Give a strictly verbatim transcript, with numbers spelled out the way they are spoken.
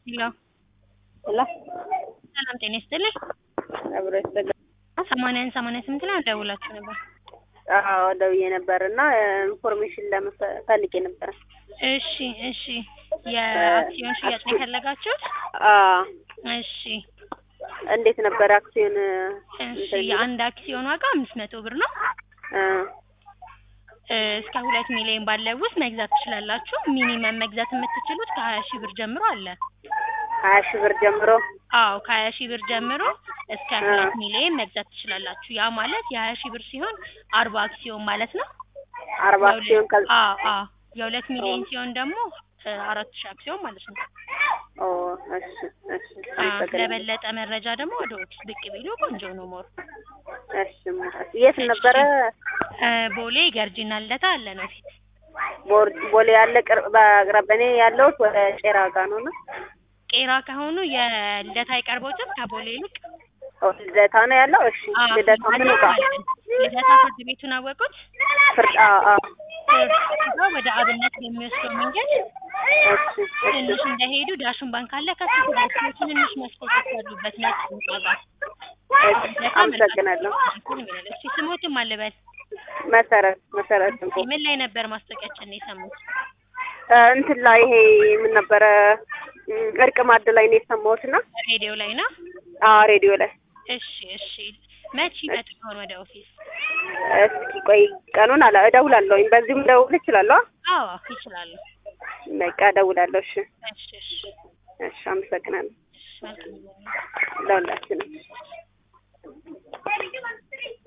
ሄሎ ሄሎ ሰላም ጤና ይስጥልኝ። አብሮ ይስጥልኝ። ሰማንያን ሰማንያ ስምንት ላይ ደውላችሁ ነበር? አዎ ደውዬ ነበርና ኢንፎርሜሽን ለመፈልጌ ነበር። እሺ እሺ የአክሲዮን ሽያጭ ነው የፈለጋችሁት? አዎ እሺ እንዴት ነበር አክሲዮን? እሺ የአንድ አክሲዮን ዋጋ አምስት መቶ ብር ነው። እስከ ሁለት ሚሊዮን ባለው ውስጥ መግዛት ትችላላችሁ። ሚኒመም መግዛት የምትችሉት ከሀያ ሺህ ብር ጀምሮ አለ። ሀያ ሺህ ብር ጀምሮ? አዎ ከሀያ ሺህ ብር ጀምሮ እስከ ሁለት ሚሊዮን መግዛት ትችላላችሁ። ያ ማለት የሀያ ሺህ ብር ሲሆን አርባ አክሲዮን ማለት ነው። አርባ አክሲዮን ከ አዎ አዎ የሁለት ሚሊዮን ሲሆን ደግሞ አራት ሺህ አክሲዮን ማለት ነው። ኦ እሺ እሺ ለበለጠ መረጃ ደግሞ ወደ ኦፊስ ብቅ ቢሉ ቆንጆ ነው። ሞር እሺ የት ነበረ? ቦሌ ገርጂና ልደታ አለ ነው ፊት። ቦሌ ያለ ቅርብ በአቅራቢያ እኔ ያለሁት ወደ ቄራ ጋር ነው። ቄራ ከሆኑ የልደታ አይቀርቦትም ከቦሌ ይልቅ? ኦ ልደታ ነው ያለው። እሺ ልደታ ምን ጋር? ልደታ ፍርድ ቤቱን አወቁት? ፍርድ አዎ አዎ ወደ አብነት የሚወስደው መንገድ ትንሽ እንደሄዱ ዳሽን ባንክ አለ። ከሱ ትንሽ መስኮቶች ያሉበት ነጭ ህንጻ ጋር። አመሰግናለሁ። እሺ ስሞትም አልበል? መሰረት መሰረት እንኳ ምን ላይ ነበር ማስታወቂያችን ነው የሰሙት? እንትን ላይ ይሄ ምን ነበረ እርቅ ማዕድ ላይ ነው የሰማሁትና ሬዲዮ ላይ ነው? አዎ ሬዲዮ ላይ። እሺ እሺ መቼ ይመጡ ይሆን ወደ ኦፊስ? እስኪ ቆይ ቀኑን አላ እደውላለሁኝ። በዚህም ደውል እችላለሁ? አዎ ይችላሉ። በቃ እደውላለሁ። እሺ እሺ እሺ እሺ አመሰግናለሁ። መልካም ለሁላችንም